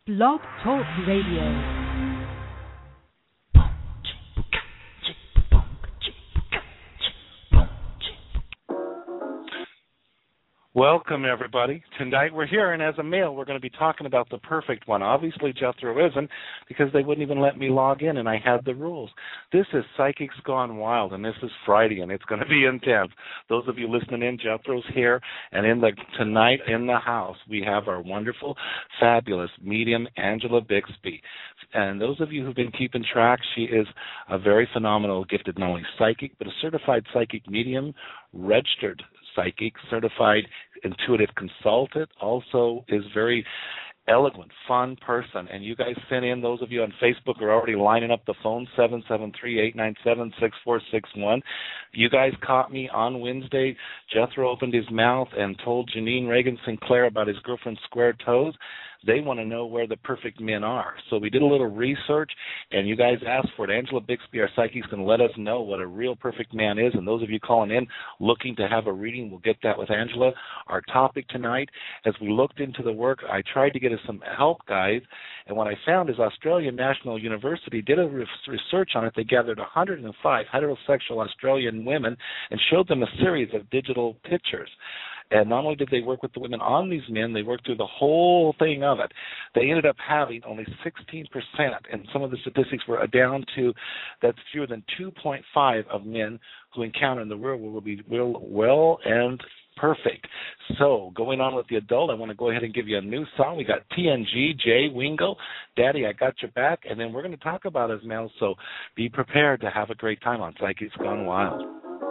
Blog Talk Radio. Welcome, everybody. Tonight we're here, and as a male, we're going to be talking about the perfect one. Obviously, Jethro isn't, because they wouldn't even let me log in, and I had the rules. This is Psychics Gone Wild, and this is Friday, and it's going to be intense. Those of you listening in, Jethro's here, and tonight in the house, we have our wonderful, fabulous medium, Angela Bixby. And those of you who've been keeping track, she is a very phenomenal, gifted, not only psychic, but a certified psychic medium, registered psychic, certified intuitive consultant, also is very eloquent, fun person. And you guys sent in, those of you on Facebook are already lining up the phone, 773-897-6461. You guys caught me on Wednesday. Jethro opened his mouth and told Janine Reagan Sinclair about his girlfriend's square toes. They want to know where the perfect men are. So we did a little research, and you guys asked for it. Angela Bixby, our psychic, is going to let us know what a real perfect man is. And those of you calling in looking to have a reading, we'll get that with Angela. Our topic tonight, as we looked into the work, I tried to get us some help, guys. And what I found is Australian National University did a research on it. They gathered 105 heterosexual Australian women and showed them a series of digital pictures. And not only did they work with the women on these men, they worked through the whole thing of it. They ended up having only 16%, and some of the statistics were down to that's fewer than 2.5 of men who encounter in the real world will be well and perfect. So going on with the adult, I want to go ahead and give you a new song. We got TNG, Jay Wingo, Daddy, I Got Your Back, and then we're going to talk about his males, so be prepared to have a great time on Psychics Gone Wild.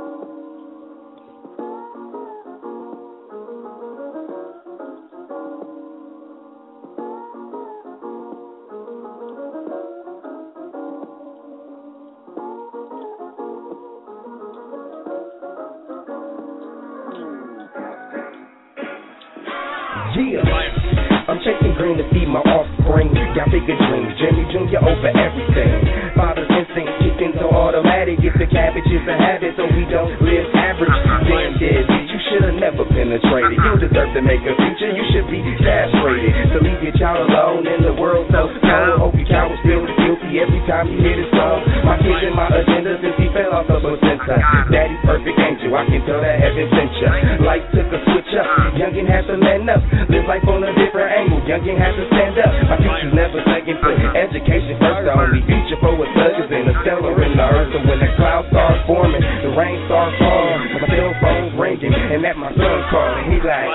I'm chasing green to feed my offspring. Got bigger dreams, Jimmy Jr. over everything. Father's instinct kicked into automatic. If the cabbage is a habit, so we don't live average. Damn dead, you should have never penetrated. You deserve to make a future, you should be castrated. To leave your child alone in the world so cold. Hope your child was still guilty every time you hear this song. My kid's in my agenda since he fell off the placenta. Daddy's perfect angel, I can tell that heaven sent ya. Life took a switch up, youngin' had to man up. Live life on a different angle, youngin' had to stand up. My future's never second, put education first. The only future for a thug is in a stellar in the earth. So when the clouds start forming, the rain starts falling, my cell phone's ringing, and that my son's calling. He like,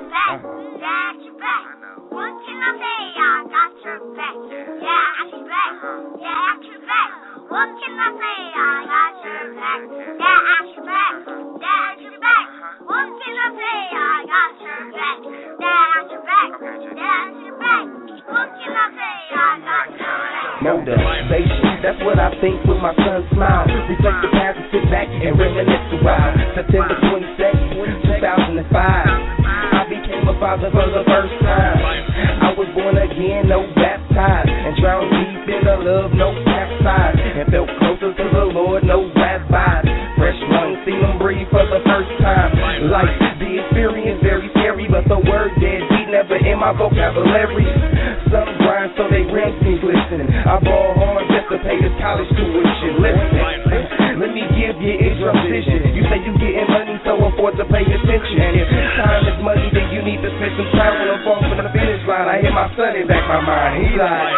what can I say? I got your back. Yeah, I got your back. Yeah, I got your back. What can I say? I got your back. Yeah, I got your back. Yeah, I got your back. What can I say? I got your back. Yeah, I got your back. Yeah, I got your back. What can I say? I got your back. Motivation, that's what I think with my son's smile. Reflect the past and sit back and reminisce a while. September 22nd, 2005. I became a father for the first time. I was born again, no baptized, and drowned deep in the love, no capsized, and felt closer to the Lord, no rabbis. Fresh lungs, seen them breathe for the first time. Life, the experience very scary, but the word deadbeat never in my vocabulary. Some grind so they rims keep listening. I ball hard just to pay this college tuition. Listen, let me give you a transition. You say you getting money, so afford to pay attention. And if time is money, then you need to spend some time when I'm falling from the finish line. I hear my son in back my mind. He like,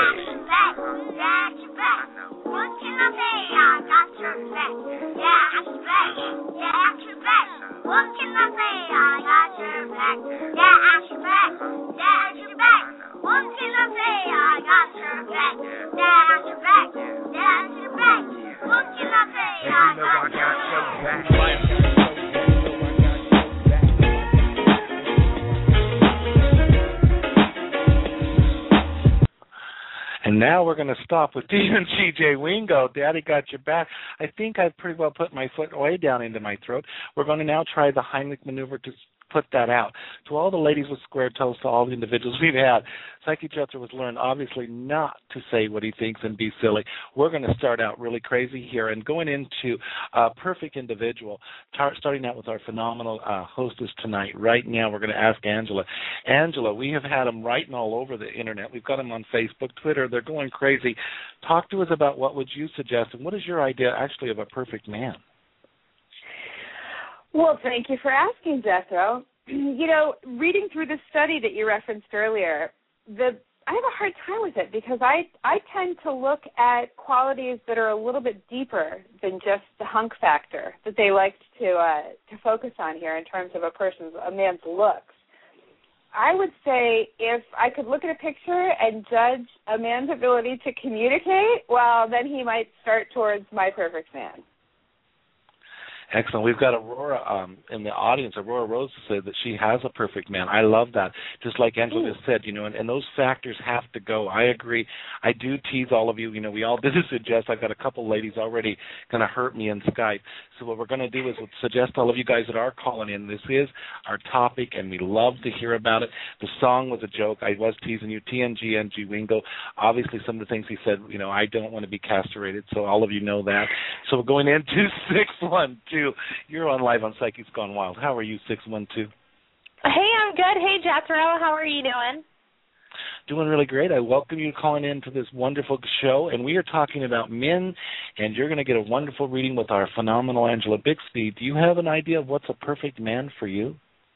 what can I say? I got your back. Yeah, I got your back. Yeah, I got your back. What can I say? I got your back. Yeah, I got your back. Yeah, I got your back. What can I say? I got your back. Yeah, I got your back. Yeah, I got your back. What can I say? I got your back. And now we're going to stop with TNG, Jay Wingo. Daddy Got Your Back. I think I've pretty well put my foot way down into my throat. We're going to now try the Heimlich maneuver to put that out. To all the ladies with square toes, to all the individuals we've had, Psychic Jethro was learned, obviously, not to say what he thinks and be silly. We're going to start out really crazy here and going into a perfect individual, starting out with our phenomenal hostess tonight. Right now, we're going to ask Angela. Angela, we have had them writing all over the Internet. We've got them on Facebook, Twitter. They're going crazy. Talk to us about what would you suggest, and what is your idea, actually, of a perfect man? Well, thank you for asking, Jethro. You know, reading through the study that you referenced earlier, I have a hard time with it because I tend to look at qualities that are a little bit deeper than just the hunk factor that they like to focus on here in terms of a man's looks. I would say if I could look at a picture and judge a man's ability to communicate, well, then he might start towards my perfect man. Excellent. We've got Aurora in the audience. Aurora Rose said that she has a perfect man. I love that. Just like Angela just said, and those factors have to go. I agree. I do tease all of you. We all did this suggest. I've got a couple ladies already going to hurt me in Skype. So what we're going to do is suggest all of you guys that are calling in. This is our topic, and we love to hear about it. The song was a joke. I was teasing you. TNG Wingo. Obviously, some of the things he said, I don't want to be castrated, so all of you know that. So we're going into 612. You're on live on Psychics Gone Wild. How are you, 612? Hey, I'm good. Hey, Jethro. How are you doing? Doing really great. I welcome you calling in to this wonderful show, and we are talking about men, and you're going to get a wonderful reading with our phenomenal Angela Bixby. Do you have an idea of what's a perfect man for you?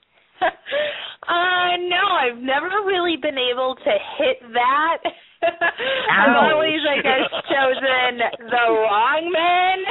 No, I've never really been able to hit that. I've always, I guess, chosen the wrong men.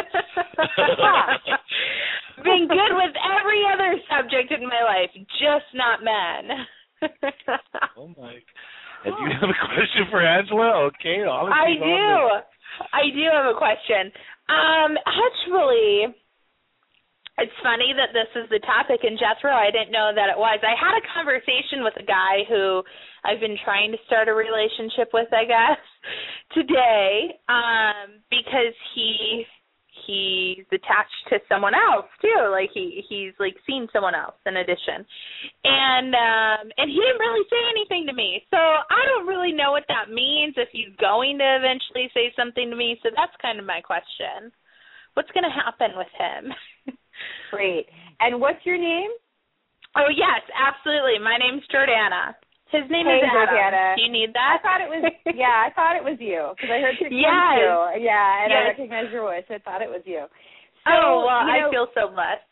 Been good with every other subject in my life, just not men. Oh my! And you have a question for Angela? Okay, I do have a question. Actually, it's funny that this is the topic, and Jethro, I didn't know that it was. I had a conversation with a guy who I've been trying to start a relationship with, I guess, today, because he's attached to someone else too. Like he's like seen someone else in addition, and he didn't really say anything to me. So I don't really know what that means. If he's going to eventually say something to me, so that's kind of my question. What's going to happen with him? Great. And what's your name? Oh yes, absolutely. My name's Jordana. His name is Adam. Jordana. Do you need that? I thought it was you because I heard your too. Yeah, and I recognized your voice. I thought it was you. So, I feel so blessed.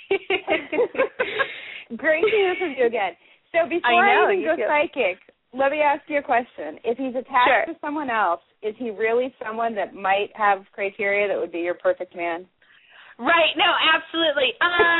Great to hear from you again. So before I even go psychic, let me ask you a question. If he's attached to someone else, is he really someone that might have criteria that would be your perfect man? Right. No, absolutely.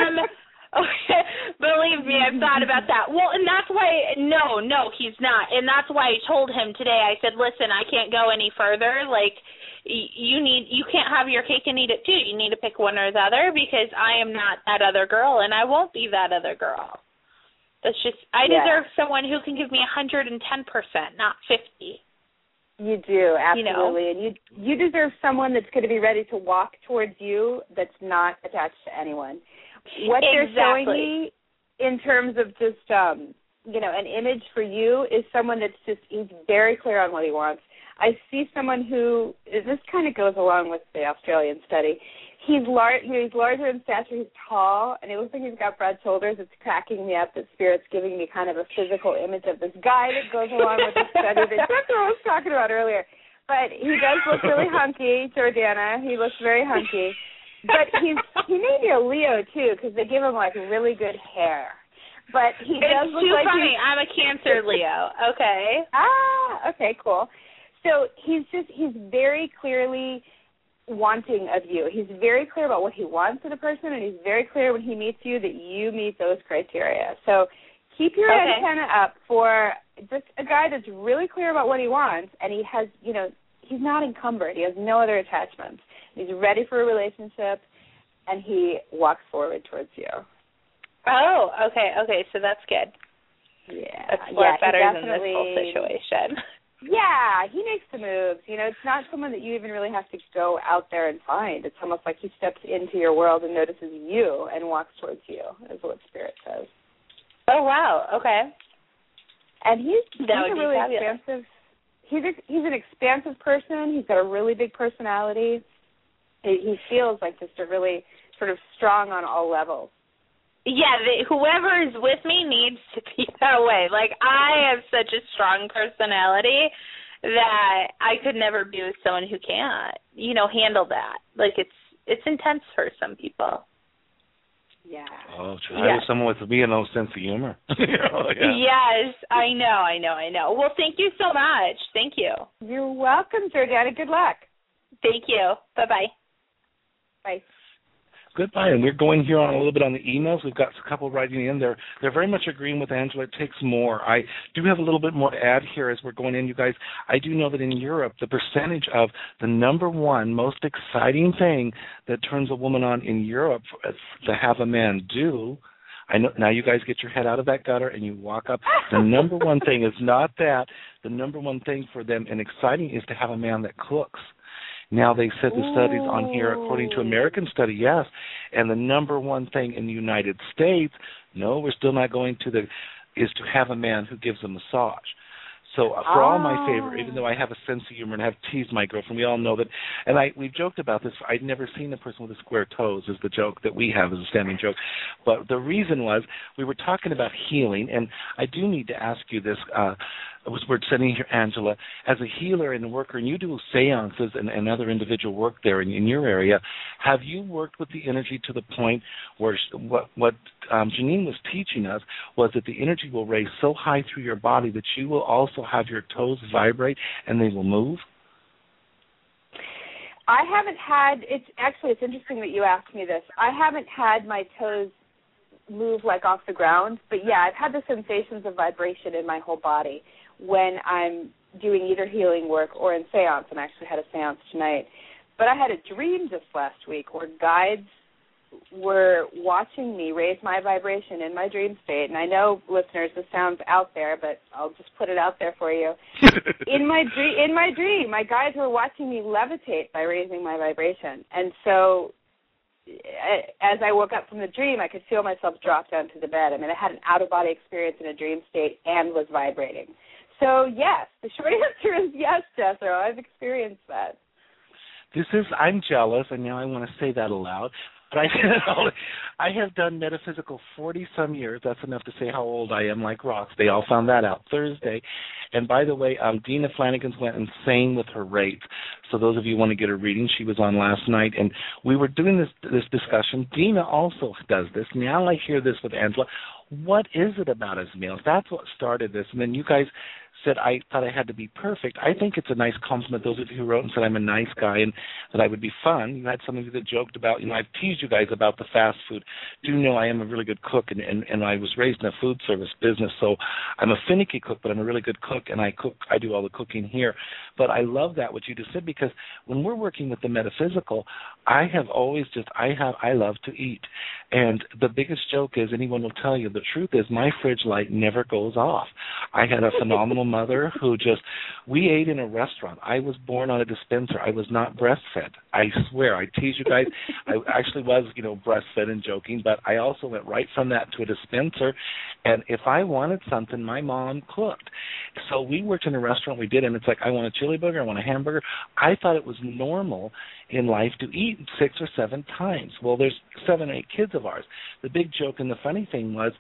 Believe me, I've thought about that. Well, and that's why, no, he's not. And that's why I told him today, I said, listen, I can't go any further. Like, you can't have your cake and eat it too. You need to pick one or the other because I am not that other girl and I won't be that other girl. That's just, I deserve someone who can give me 110%, not 50. You do, absolutely. And you deserve someone that's going to be ready to walk towards you that's not attached to anyone. What they're showing me in terms of just, an image for you is someone that's he's very clear on what he wants. I see someone who, this kind of goes along with the Australian study. He's larger in stature, he's tall, and it looks like he's got broad shoulders. It's cracking me up that Spirit's giving me kind of a physical image of this guy that goes along with the study that Jethro was talking about earlier. But he does look really hunky, Jordana. He looks very hunky. But he may be a Leo, too, because they give him, really good hair. But he does look like... It's too funny. I'm a Cancer Leo. Okay. Okay, cool. So he's very clearly wanting of you. He's very clear about what he wants in a person, and he's very clear when he meets you that you meet those criteria. So keep your antenna up for just a guy that's really clear about what he wants, and he has, he's not encumbered. He has no other attachments. He's ready for a relationship, and he walks forward towards you. Oh, okay, so that's good. Yeah. That's a lot better than this whole situation. Yeah, he makes the moves. It's not someone that you even really have to go out there and find. It's almost like he steps into your world and notices you and walks towards you, is what Spirit says. Oh, wow. Okay. And he's a really expansive. He's an expansive person. He's got a really big personality. He feels like just a really sort of strong on all levels. Yeah, whoever is with me needs to be that way. Like, I have such a strong personality that I could never be with someone who can't, handle that. Like, it's intense for some people. Yeah. Oh, try with someone with me and no sense of humor. Yes, I know. Well, thank you so much. Thank you. You're welcome, Jordana. Good luck. Thank you. Bye-bye. Bye. Goodbye. And we're going here on a little bit on the emails. We've got a couple writing in there. They're very much agreeing with Angela. It takes more. I do have a little bit more to add here as we're going in, you guys. I do know that in Europe, the percentage of the number one most exciting thing that turns a woman on in Europe to have a man do, I know now you guys get your head out of that gutter and you walk up. The number one thing is not that. The number one thing for them and exciting is to have a man that cooks. Now they said the studies on here, according to American study, yes. And the number one thing in the United States, no, we're still not going to is to have a man who gives a massage. So for all my favor, even though I have a sense of humor and have teased my girlfriend, we all know that, and we've joked about this. I'd never seen a person with a square toes is the joke that we have as a standing joke. But the reason was we were talking about healing, and I do need to ask you this. We're sitting here, Angela, as a healer and a worker, and you do seances and other individual work there in your area. Have you worked with the energy to the point where what Janine was teaching us was that the energy will raise so high through your body that you will also have your toes vibrate and they will move? I haven't had, it's interesting that you asked me this. I haven't had my toes move like off the ground, but yeah, I've had the sensations of vibration in my whole body when I'm doing either healing work or in seance, and I actually had a seance tonight. But I had a dream just last week where guides were watching me raise my vibration in my dream state. And I know, listeners, this sounds out there, but I'll just put it out there for you. In my dream, my guides were watching me levitate by raising my vibration. And so as I woke up from the dream, I could feel myself drop down to the bed. I mean, I had an out-of-body experience in a dream state and was vibrating. So, yes, the short answer is yes, Jethro. I've experienced that. I'm jealous, and now I want to say that aloud. But I have done metaphysical 40-some years. That's enough to say how old I am, like rocks. They all found that out Thursday. And by the way, Dina Flanagan's went insane with her rates. So those of you who want to get a reading, she was on last night. And we were doing this discussion. Dina also does this. Now I hear this with Angela. What is it about us males? That's what started this. And then you guys said I thought I had to be perfect. I think it's a nice compliment, those of you who wrote and said I'm a nice guy and that I would be fun. You had some of you that joked about, I've teased you guys about the fast food. Do know I am a really good cook, and I was raised in a food service business, so I'm a finicky cook, but I'm a really good cook, and I do all the cooking here. But I love that, what you just said, because when we're working with the metaphysical, I have always I love to eat. And the biggest joke is, anyone will tell you, the truth is my fridge light never goes off. I had a phenomenal mother who we ate in a restaurant. I was born on a dispenser. I was not breastfed. I swear, I tease you guys. I actually was, breastfed and joking, but I also went right from that to a dispenser. And if I wanted something, my mom cooked. So we worked in a restaurant, we did, and it's like, I want a chili burger, I want a hamburger. I thought it was normal in life to eat 6 or 7 times. Well, there's 7 or 8 kids of ours. The big joke and the funny thing was,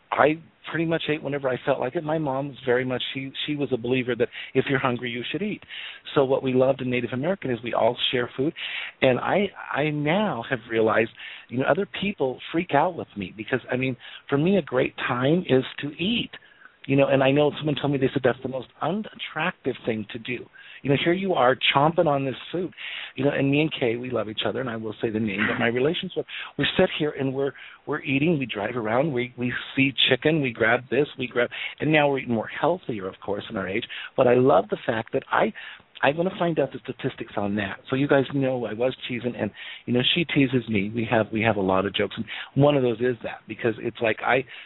I pretty much ate whenever I felt like it. My mom was very much, she was a believer that if you're hungry, you should eat. So what we loved in Native American is we all share food. And I now have realized, other people freak out with me because, for me, a great time is to eat. And I know someone told me, they said that's the most unattractive thing to do. Here you are chomping on this food. And me and Kay, we love each other, and I will say the name, but my relationship, we sit here and we're eating, we drive around, we see chicken, we grab this, and now we're eating more healthier, of course, in our age. But I love the fact that I'm going to find out the statistics on that. So you guys know I was teasing, and, she teases me. We have a lot of jokes, and one of those is that, because it's like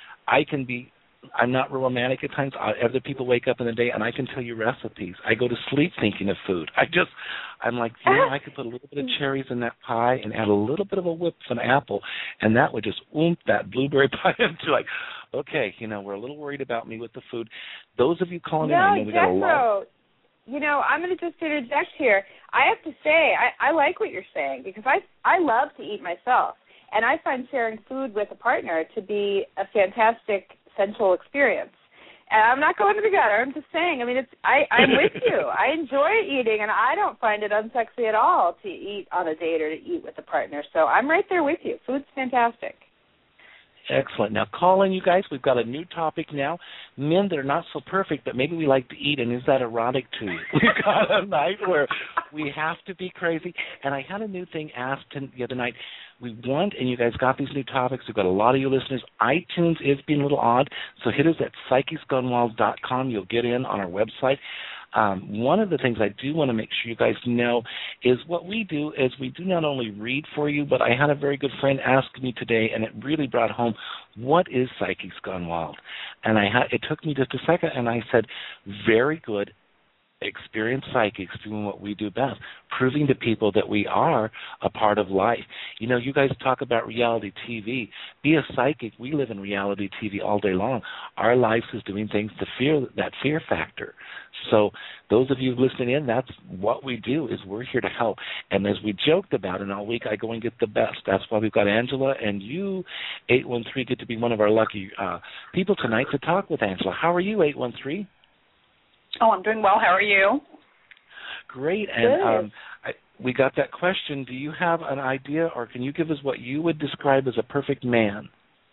I can be, I'm not real romantic at times. Other people wake up in the day, and I can tell you recipes. I go to sleep thinking of food. I'm like, I could put a little bit of cherries in that pie and add a little bit of a whip of an apple, and that would just that blueberry pie into Okay, we're a little worried about me with the food. Those of you calling in, I know we got a lot. I'm going to just interject here. I have to say, I like what you're saying because I love to eat myself, and I find sharing food with a partner to be a fantastic sensual experience. And I'm not going to the gutter. I'm just saying. I mean, I'm with you. I enjoy eating, and I don't find it unsexy at all to eat on a date or to eat with a partner. So I'm right there with you. Food's fantastic. Excellent. Now, call in, you guys. We've got a new topic now. Men that are not so perfect, but maybe we like to eat, and is that erotic to you? We've got a night where we have to be crazy. And I had a new thing asked the other night. We want, and you guys got these new topics. We've got a lot of you listeners. iTunes is being a little odd, so hit us at psychicsgonewild.com. You'll get in on our website. One of the things I do want to make sure you guys know is what we do is we do not only read for you, but I had a very good friend ask me today, and it really brought home, what is Psychics Gone Wild? And it took me just a second, and I said, very good, experienced psychics doing what we do best, proving to people that we are a part of life. You guys talk about reality TV. Be a psychic. We live in reality TV all day long. Our life is doing things to that fear factor. So those of you listening in, that's what we do, is we're here to help. And as we joked about it all week, I go and get the best. That's why we've got Angela, and you, 813, get to be one of our lucky people tonight to talk with Angela. How are you, 813? Oh, I'm doing well. How are you? Great. And we got that question. Do you have an idea, or can you give us what you would describe as a perfect man?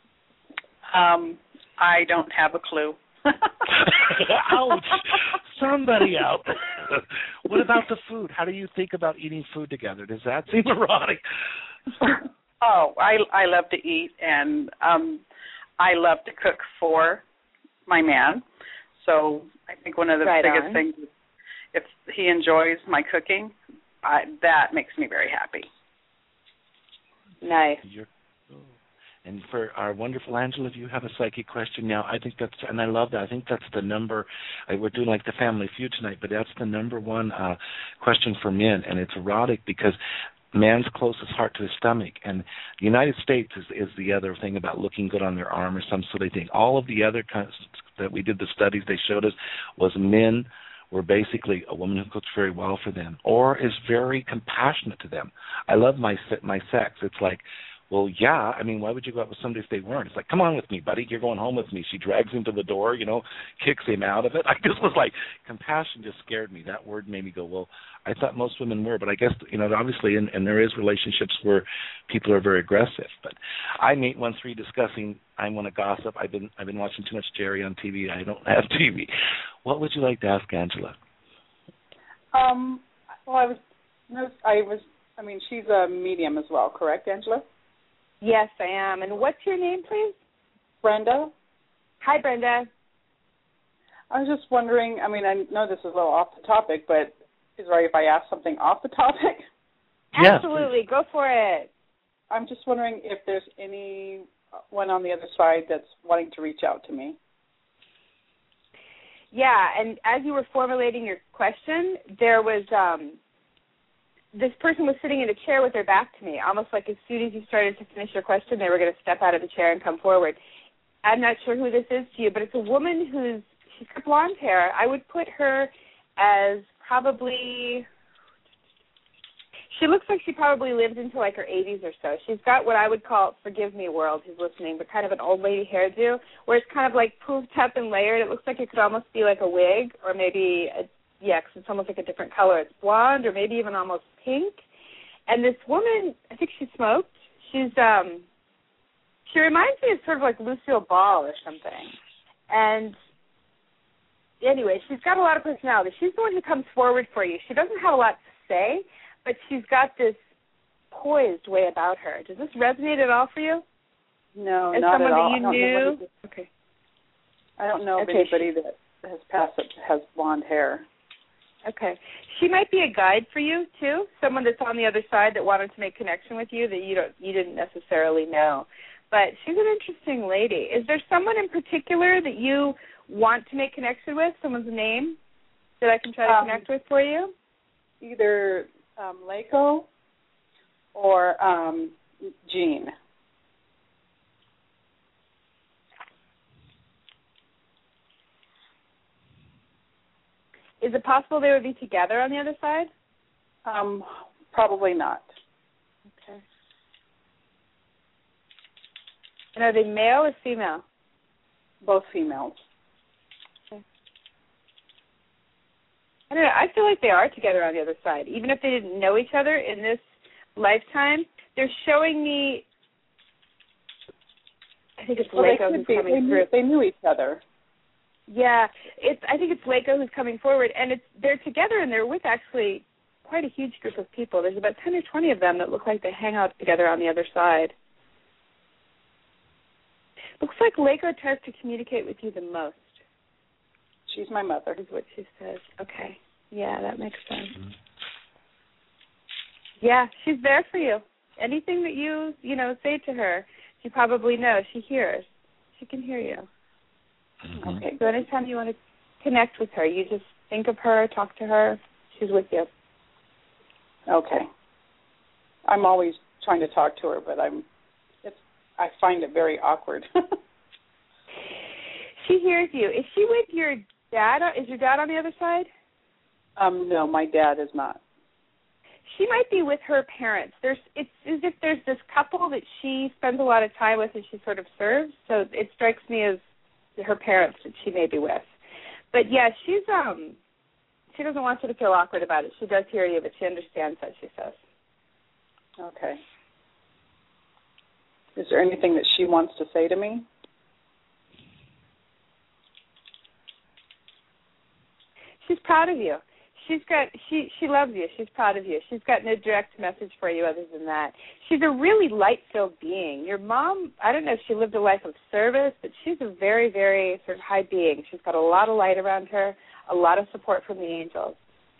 I don't have a clue. Ouch. Somebody out. What about the food? How do you think about eating food together? Does that seem erotic? Oh, I love to eat, and I love to cook for my man. So I think one of the biggest things is if he enjoys my cooking, that makes me very happy. Nice. And for our wonderful Angela, if you have a psychic question now, I think and I love that. I think that's the number. We're doing like the Family Feud tonight, but that's the number one question for men, and it's erotic because man's closest heart to his stomach. And the United States is the other thing about looking good on their arm or some sort of thing. All of the other kinds that we did the studies they showed us was men were basically a woman who cooks very well for them or is very compassionate to them. I love my sex. It's like, well, yeah, I mean, why would you go out with somebody if they weren't? It's like, come on with me, buddy. You're going home with me. She drags him to the door, kicks him out of it. I just was like, compassion just scared me. That word made me go, well, I thought most women were, but I guess, obviously, and there is relationships where people are very aggressive. But I'm 813 discussing, I want to gossip. I've been watching too much Jerry on TV. I don't have TV. What would you like to ask Angela? Well, she's a medium as well, correct, Angela? Yes, I am. And what's your name, please? Brenda. Hi, Brenda. I was just wondering, I know this is a little off the topic, but is it right if I ask something off the topic? Absolutely. Go for it. I'm just wondering if there's anyone on the other side that's wanting to reach out to me. Yeah, and as you were formulating your question, there was this person was sitting in a chair with their back to me, almost like as soon as you started to finish your question, they were going to step out of the chair and come forward. I'm not sure who this is to you, but it's a woman she's got blonde hair. I would put her as probably, she looks like she probably lived into like her 80s or so. She's got what I would call, forgive me world who's listening, but kind of an old lady hairdo, where it's kind of like poofed up and layered. It looks like it could almost be like a wig or maybe because it's almost like a different color. It's blonde or maybe even almost pink. And this woman, I think she smoked. She reminds me of sort of like Lucille Ball or something. And anyway, she's got a lot of personality. She's the one who comes forward for you. She doesn't have a lot to say, but she's got this poised way about her. Does this resonate at all for you? No, as not at all. As someone that you knew? Okay. I don't know of anybody that has passed that has blonde hair. Okay. She might be a guide for you, too, someone that's on the other side that wanted to make connection with you that you didn't necessarily know. But she's an interesting lady. Is there someone in particular that you want to make connection with, someone's name that I can try to connect with for you? Either Leiko or Jean. Is it possible they would be together on the other side? Probably not. Okay. And are they male or female? Both females. Okay. I don't know. I feel like they are together on the other side. Even if they didn't know each other in this lifetime, they're showing me, I think it's Leko who's coming through. They knew each other. Yeah, I think it's Leko who's coming forward, and they're together, and they're with actually quite a huge group of people. There's about 10 or 20 of them that look like they hang out together on the other side. Looks like Leko tries to communicate with you the most. She's my mother. Is what she says. Okay. Yeah, that makes sense. Mm-hmm. Yeah, she's there for you. Anything that you say to her, she probably knows. She hears. She can hear you. Mm-hmm. Okay, so anytime you want to connect with her, you just think of her, talk to her. She's with you. Okay. I'm always trying to talk to her, but I find it very awkward. She hears you. Is she with your dad? Is your dad on the other side? No, my dad is not. She might be with her parents. It's as if there's this couple that she spends a lot of time with and she sort of serves. So it strikes me as her parents that she may be with. But yeah, she doesn't want you to feel awkward about it. She does hear you, but she understands that, she says. Okay. Is there anything that she wants to say to me? She's proud of you. She loves you. She's proud of you. She's got no direct message for you other than that. She's a really light-filled being. Your mom, I don't know if she lived a life of service, but she's a very, very sort of high being. She's got a lot of light around her, a lot of support from the angels.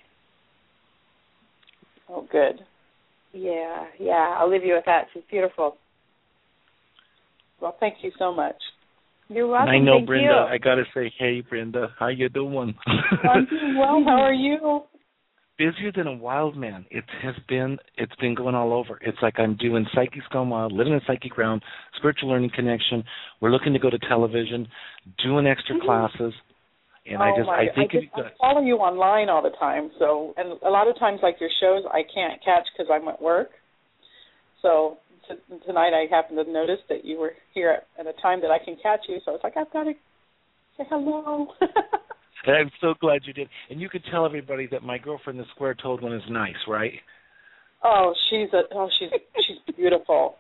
Oh, good. Yeah. I'll leave you with that. She's beautiful. Well, thank you so much. You're welcome. I know, thank Brenda. You. I gotta say, hey, Brenda, how you doing? I'm doing well. How are you? Busier than a wild man. It's been going all over. It's like I'm doing Psychics Gone Wild, living in Psychic Realm, Spiritual Learning Connection. We're looking to go to television, doing extra classes, and I follow you online all the time. So, and a lot of times, like your shows, I can't catch because I'm at work. So. Tonight I happened to notice that you were here at a time that I can catch you, so it's like I've got to say hello. And I'm so glad you did. And you could tell everybody that my girlfriend, the square-toed one, is nice, right? Oh, she's beautiful.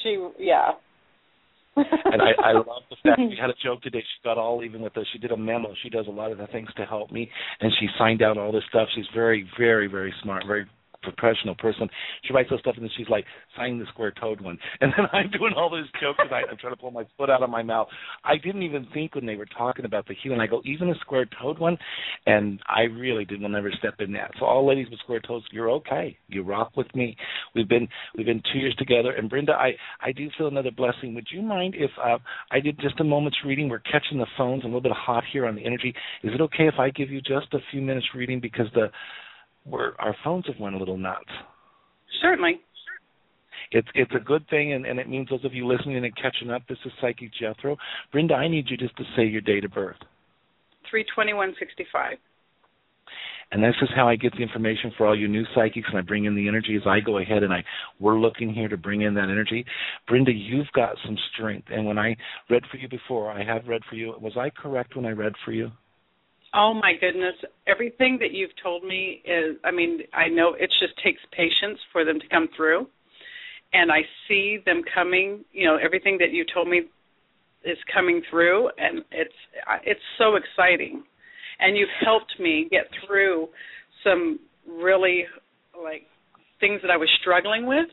And I love the fact we had a joke today. She got all even with us. She did a memo. She does a lot of the things to help me, and she signed out all this stuff. She's very, very, very smart, very professional person. She writes those stuff and then she's like, sign the square-toed one. And then I'm doing all those jokes and I'm trying to pull my foot out of my mouth. I didn't even think when they were talking about the healing, I go, even a square-toed one? And I really will never step in that. So all ladies with square toes, you're okay. You rock with me. We've been 2 years together. And Brenda, I do feel another blessing. Would you mind if I did just a moment's reading? We're catching the phones a little bit hot here on the energy. Is it okay if I give you just a few minutes reading because our phones have went a little nuts? Certainly. It's a good thing, and it means those of you listening and catching up, this is Psychic Jethro. Brenda, I need you just to say your date of birth. 3/21/65. And this is how I get the information for all you new psychics, and I bring in the energy as I go ahead, and we're looking here to bring in that energy. Brenda, you've got some strength, and when I read for you before, I have read for you. Was I correct when I read for you? Oh, my goodness. Everything that you've told me I know it just takes patience for them to come through. And I see them coming, everything that you told me is coming through, and it's so exciting. And you've helped me get through some really, things that I was struggling with.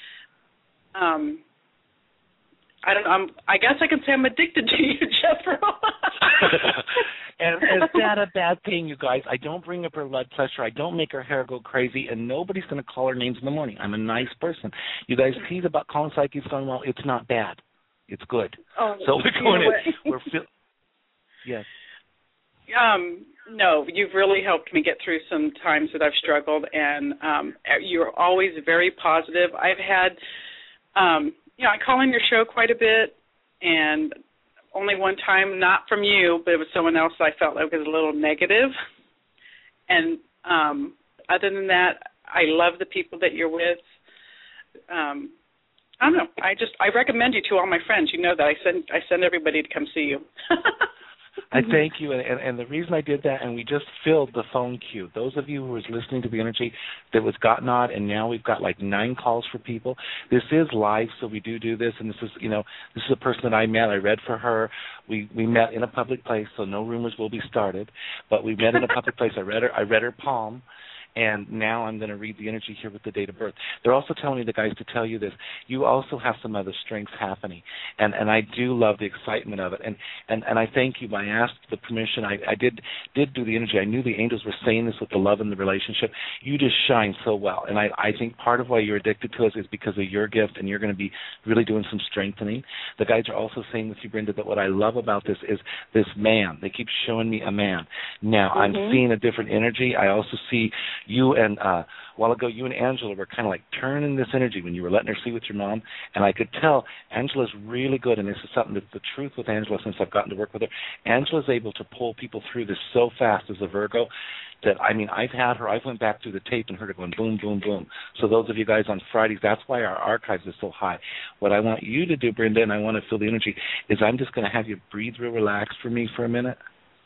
I guess I can say I'm addicted to you, Jethro. And is that a bad thing, you guys? I don't bring up her blood pressure. I don't make her hair go crazy, and nobody's going to call her names in the morning. I'm a nice person. You guys tease about calling Psychics Gone Wild. It's not bad. It's good. Oh, so we're going in. Yes. No, you've really helped me get through some times that I've struggled, and you're always very positive. I've had, I call in your show quite a bit, and only one time, not from you, but it was someone else I felt like was a little negative. And other than that, I love the people that you're with. I don't know. I recommend you to all my friends. You know that I send everybody to come see you. I thank you, and the reason I did that, and we just filled the phone queue. Those of you who was listening to the energy that was gotten on, and now we've got like 9 calls for people. This is live, so we do this, and this is a person that I met. I read for her. We met in a public place, so no rumors will be started. But we met in a public place. I read her palm. And now I'm going to read the energy here with the date of birth. They're also telling me, the guys, to tell you this. You also have some other strengths happening, and I do love the excitement of it. And I thank you. I asked the permission. I did do the energy. I knew the angels were saying this with the love and the relationship. You just shine so well, and I think part of why you're addicted to us is because of your gift, and you're going to be really doing some strengthening. The guys are also saying with you, Brenda, that what I love about this is this man. They keep showing me a man. Now, I'm seeing a different energy. I also see you and a while ago, you and Angela were kind of like turning this energy when you were letting her see with your mom, and I could tell Angela's really good, and this is something that's the truth with Angela since I've gotten to work with her. Angela's able to pull people through this so fast as a Virgo that, I mean, I've went back through the tape and heard it going boom, boom, boom. So those of you guys on Fridays, that's why our archives is so high. What I want you to do, Brenda, and I want to feel the energy, is I'm just going to have you breathe real relaxed for me for a minute.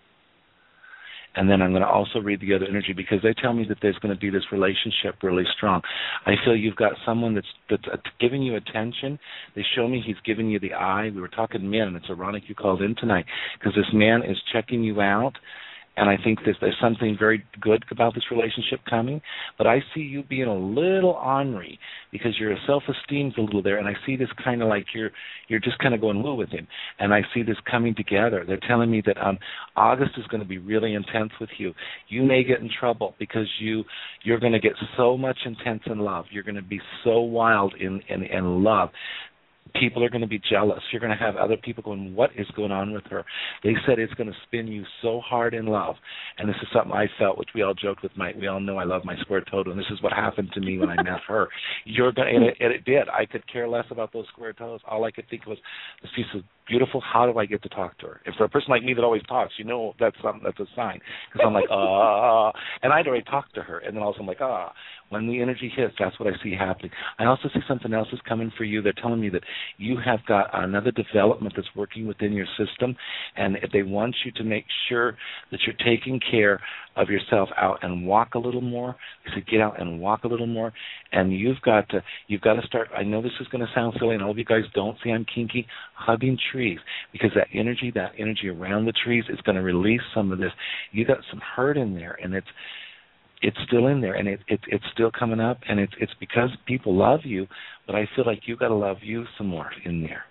And then I'm going to also read the other energy because they tell me that there's going to be this relationship really strong. I feel you've got someone that's giving you attention. They show me he's giving you the eye. We were talking men, and it's ironic you called in tonight because this man is checking you out. And I think there's something very good about this relationship coming. But I see you being a little ornery because your self-esteem's a little there. And I see this kind of like you're just kind of going woo with him. And I see this coming together. They're telling me that August is going to be really intense with you. You may get in trouble because you're going to get so much intense in love. You're going to be so wild in love. People are going to be jealous. You're going to have other people going, what is going on with her? They said it's going to spin you so hard in love. And this is something I felt, which we all joked with we all know I love my square toes, and this is what happened to me when I met her. And it did. I could care less about those square toes. All I could think was, she's so beautiful. How do I get to talk to her? And for a person like me that always talks, that's a sign. Because I'm like, and I'd already talked to her. And then also I'm like, when the energy hits, that's what I see happening. I also see something else is coming for you. They're telling me that you have got another development that's working within your system, and they want you to make sure that you're taking care of yourself out and walk a little more. They said get out and walk a little more, and you've got to start. I know this is going to sound silly, and all of you guys don't see I'm kinky, hugging trees, because that energy around the trees is going to release some of this. You got some hurt in there, and it's still in there, and it's still coming up, and it's because people love you, but I feel like you got to love you some more in there.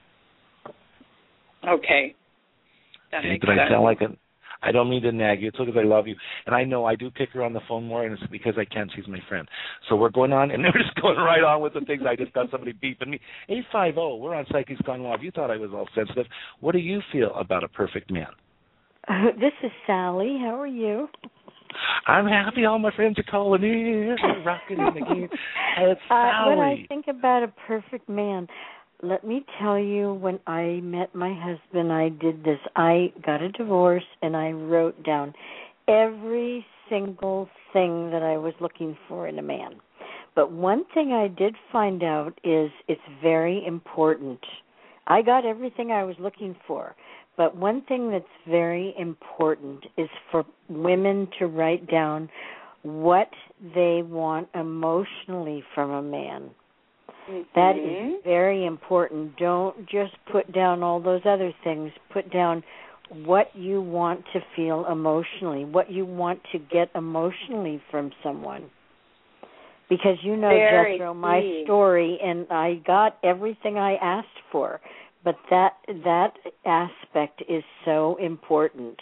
Okay. That makes sense. I sound like I don't mean to nag you. It's because I love you. And I know I do pick her on the phone more, and it's because I can. She's my friend. So we're going on, and we're just going right on with the things. I just got somebody beeping me. 850, we're on Psychics Gone Wild. You thought I was all sensitive. What do you feel about a perfect man? This is Sally. How are you? I'm happy all my friends are calling in. We're rocking in again. It's Sally. When I think about a perfect man, let me tell you, when I met my husband, I did this. I got a divorce, and I wrote down every single thing that I was looking for in a man. But one thing I did find out is it's very important. I got everything I was looking for. But one thing that's very important is for women to write down what they want emotionally from a man. Mm-hmm. That is very important. Don't just put down all those other things. Put down what you want to feel emotionally, what you want to get emotionally from someone. Because Jethro, my story, and I got everything I asked for. But that aspect is so important,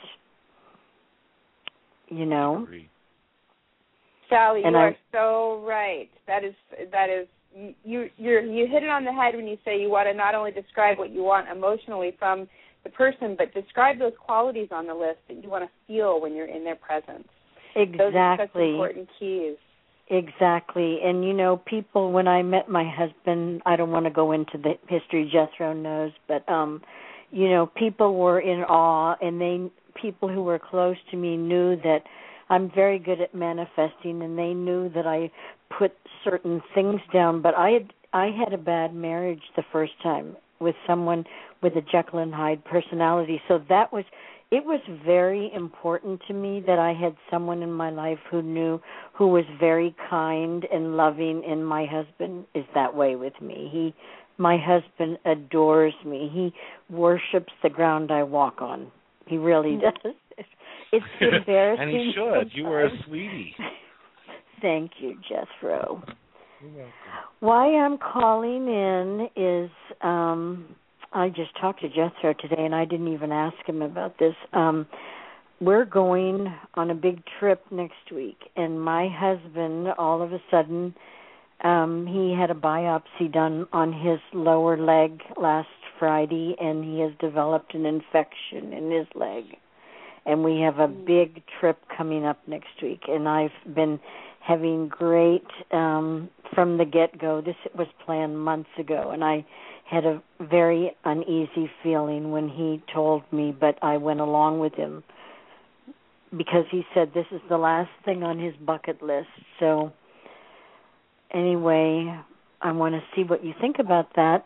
Sally, you are so right. That is you hit it on the head when you say you want to not only describe what you want emotionally from the person, but describe those qualities on the list that you want to feel when you're in their presence. Exactly. Those are such important keys. Exactly. And, people, when I met my husband, I don't want to go into the history, Jethro knows, but, people were in awe, and people who were close to me knew that I'm very good at manifesting, and they knew that I put certain things down. But I had a bad marriage the first time with someone with a Jekyll and Hyde personality. So it was very important to me that I had someone in my life who was very kind and loving, and my husband is that way with me. My husband adores me. He worships the ground I walk on. He really does. It's embarrassing. And he should. You were a sweetie. Thank you, Jethro. You're welcome. Why I'm calling in is I just talked to Jethro today, and I didn't even ask him about this. We're going on a big trip next week, and my husband, all of a sudden, he had a biopsy done on his lower leg last Friday, and he has developed an infection in his leg. And we have a big trip coming up next week, and I've been having great, from the get-go, this was planned months ago, and I had a very uneasy feeling when he told me, but I went along with him because he said this is the last thing on his bucket list. So anyway, I want to see what you think about that.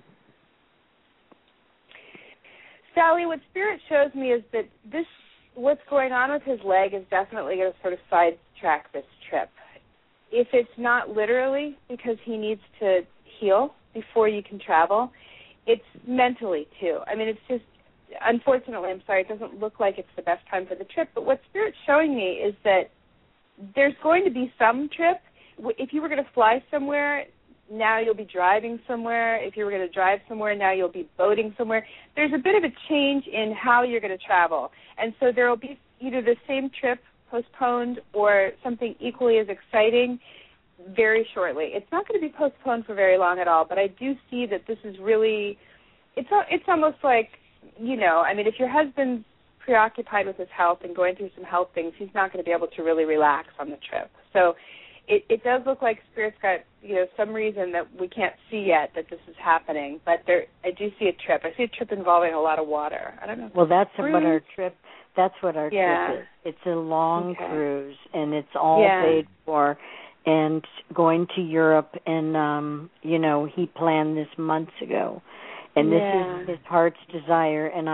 Sally, what Spirit shows me is that what's going on with his leg is definitely going to sort of sidetrack this trip. If it's not literally because he needs to heal before you can travel, it's mentally too. I mean, it's just, unfortunately, I'm sorry, it doesn't look like it's the best time for the trip, but what Spirit's showing me is that there's going to be some trip. If you were going to fly somewhere, now you'll be driving somewhere. If you were going to drive somewhere, now you'll be boating somewhere. There's a bit of a change in how you're going to travel. And so there will be either the same trip postponed or something equally as exciting very shortly. It's not going to be postponed for very long at all, but I do see that this is really, it's almost like, I mean, if your husband's preoccupied with his health and going through some health things, he's not going to be able to really relax on the trip. So it does look like Spirit's got, some reason that we can't see yet that this is happening, but I do see a trip. I see a trip involving a lot of water. I don't know. Well, that's what our trip is. It's a long cruise, and it's all paid for, and going to Europe, and, he planned this months ago, and this is his heart's desire, and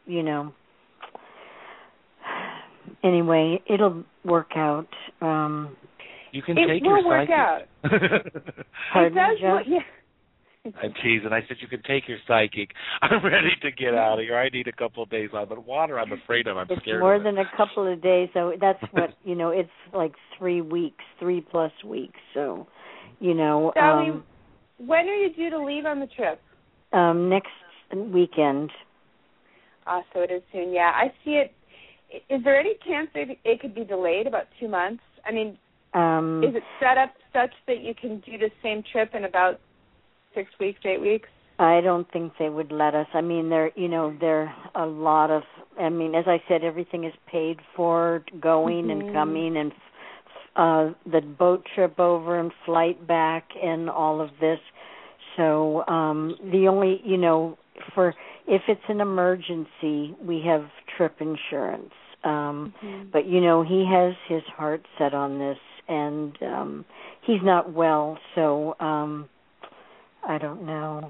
anyway, it'll work out. You can take your psychic. It will work out. Pardon, it does. I'm teasing. I said you can take your psychic. I'm ready to get out of here. I need a couple of days off. But water, I'm afraid of. I'm scared of it. It's more than a couple of days. So that's what, it's like 3 weeks, 3+ weeks. So, Sally, when are you due to leave on the trip? Next weekend. So it is soon. Yeah, I see it. Is there any chance that it could be delayed about 2 months? I mean, is it set up such that you can do the same trip in about 6 weeks, 8 weeks? I don't think they would let us. I mean, there a lot of, as I said, everything is paid for, going and coming, and the boat trip over and flight back and all of this. So the only, if it's an emergency, we have trip insurance. But, he has his heart set on this, and he's not well, so I don't know.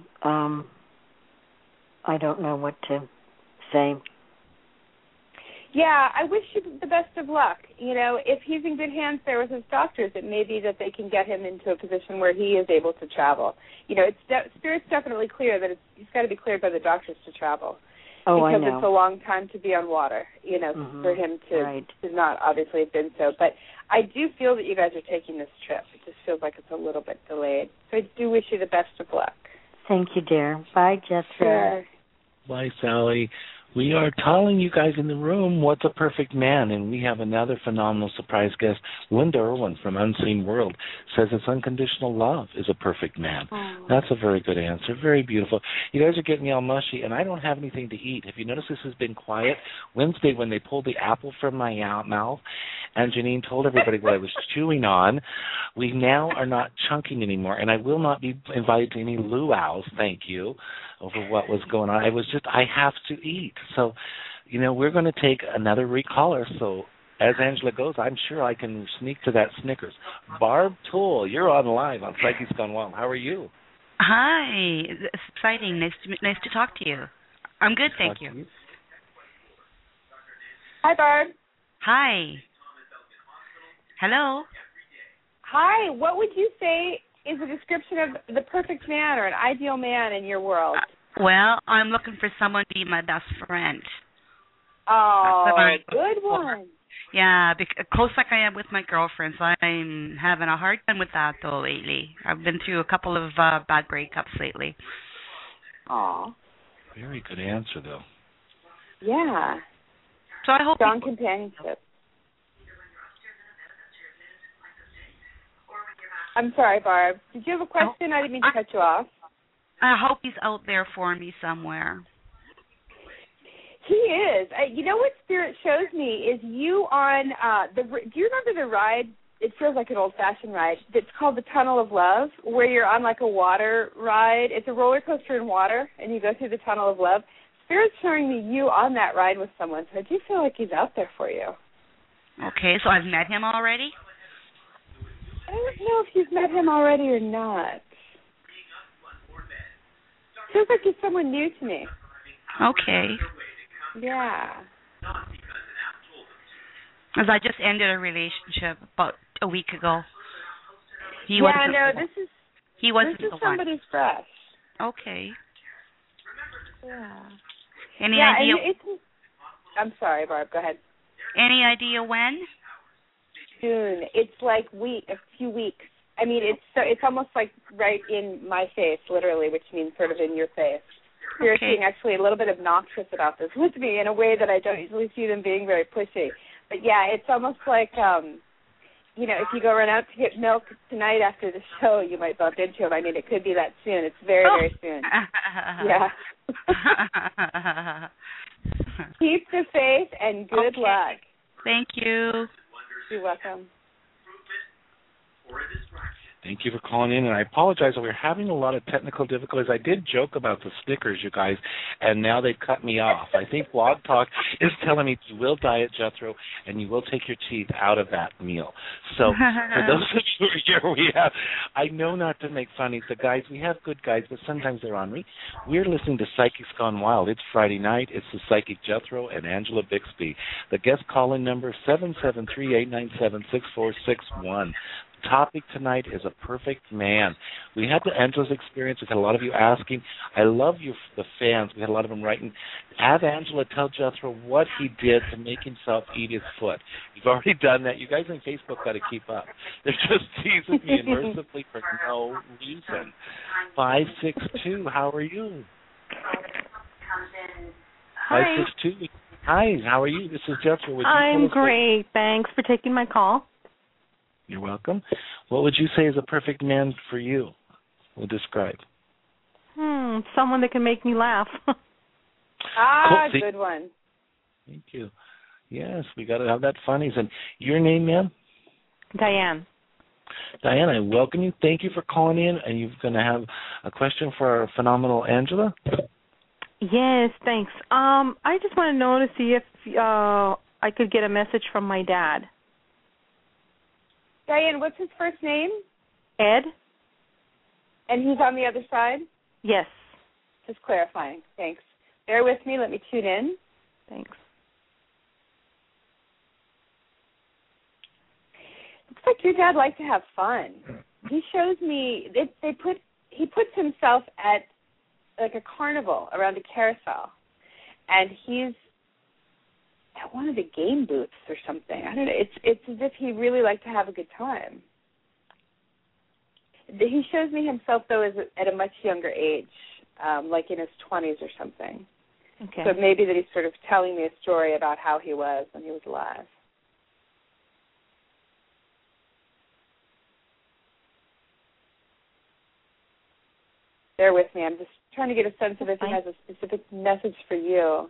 I don't know what to say. Yeah, I wish you the best of luck. If he's in good hands there with his doctors, it may be that they can get him into a position where he is able to travel. Spirit's definitely clear that he's got to be cleared by the doctors to travel. Oh, because I know. It's a long time to be on water, for him to not obviously have been so. But I do feel that you guys are taking this trip. It just feels like it's a little bit delayed. So I do wish you the best of luck. Thank you, dear. Bye, Jessica. Sure. Bye, Sally. We are telling you guys in the room what's a perfect man, and we have another phenomenal surprise guest. Linda Irwin from Unseen World says it's unconditional love is a perfect man. Oh. That's a very good answer. Very beautiful. You guys are getting me all mushy, and I don't have anything to eat. Have you noticed this has been quiet? Wednesday, when they pulled the apple from my mouth, and Janine told everybody what I was chewing on, we now are not chunking anymore, and I will not be invited to any luau's, thank you, over what was going on. I have to eat. So, we're going to take another recaller. So as Angela goes, I'm sure I can sneak to that Snickers. Barb Toole, you're on live on Psyche's Gone Wild. How are you? Hi. It's exciting. Nice to talk to you. I'm good, thank you. Hi, Barb. Hi. Hello. Hi. What would you say is a description of the perfect man or an ideal man in your world? Well, I'm looking for someone to be my best friend. Oh, good one. Yeah, close like I am with my girlfriends. I'm having a hard time with that, though, lately. I've been through a couple of bad breakups lately. Aw. Very good answer, though. Yeah. So I hope strong companionship. I'm sorry, Barb. Did you have a question? I didn't mean to cut you off. I hope he's out there for me somewhere. He is. You know what Spirit shows me is you on do you remember the ride? It feels like an old-fashioned ride. It's called the Tunnel of Love, where you're on like a water ride. It's a roller coaster in water, and you go through the Tunnel of Love. Spirit's showing me you on that ride with someone, so I do feel like he's out there for you. Okay, so I've met him already? I don't know if you've met him already or not. Feels like he's someone new to me. Okay. Yeah. Because I just ended a relationship about a week ago. He wasn't the one. Somebody fresh. Okay. Yeah. Any idea? I'm sorry, Barb. Go ahead. Any idea when? Soon. It's like a few weeks. I mean, it's almost like right in my face, literally, which means sort of in your face. You're being actually a little bit obnoxious about this with me in a way that I don't usually see them being very pushy. But yeah, it's almost like, if you go run out to get milk tonight after the show, you might bump into him. I mean, it could be that soon. It's very, very soon. Yeah. Keep the faith and good luck. Thank you. You're welcome. Thank you for calling in, and I apologize. We're having a lot of technical difficulties. I did joke about the Snickers, you guys, and now they've cut me off. I think Blog Talk is telling me you will diet Jethro, and you will take your teeth out of that meal. So for those of you here, I know not to make funny. The guys, we have good guys, but sometimes they're ornery. We're listening to Psychics Gone Wild. It's Friday night. It's the Psychic Jethro and Angela Bixby. The guest call-in number 773-897-6461. Topic tonight is a perfect man. We had Angela's experience. We've had a lot of you asking. I love the fans. We had a lot of them writing. Have Angela tell Jethro what he did to make himself eat his foot. You've already done that. You guys on Facebook got to keep up. They're just teasing me mercifully for no reason. 562, how are you? Hi. 562. Hi, how are you? This is Jethro. I'm great. Thanks for taking my call. You're welcome. What would you say is a perfect man for you? We'll describe. Someone that can make me laugh. Cool. Good one. Thank you. Yes, we got to have that funnies. And your name, ma'am? Diane. Diane, I welcome you. Thank you for calling in. And you're going to have a question for our phenomenal Angela? Yes, thanks. I just want to know to see if I could get a message from my dad. Diane, what's his first name? Ed. And he's on the other side? Yes. Just clarifying. Thanks. Bear with me. Let me tune in. Thanks. Looks like your dad likes to have fun. He shows me he puts himself at like a carnival around a carousel, and he's at one of the game booths or something. I don't know. It's as if he really liked to have a good time. He shows me himself, though, at a much younger age, like in his 20s or something. Okay. So maybe that he's sort of telling me a story about how he was when he was alive. Bear with me. I'm just trying to get a sense of if he has a specific message for you.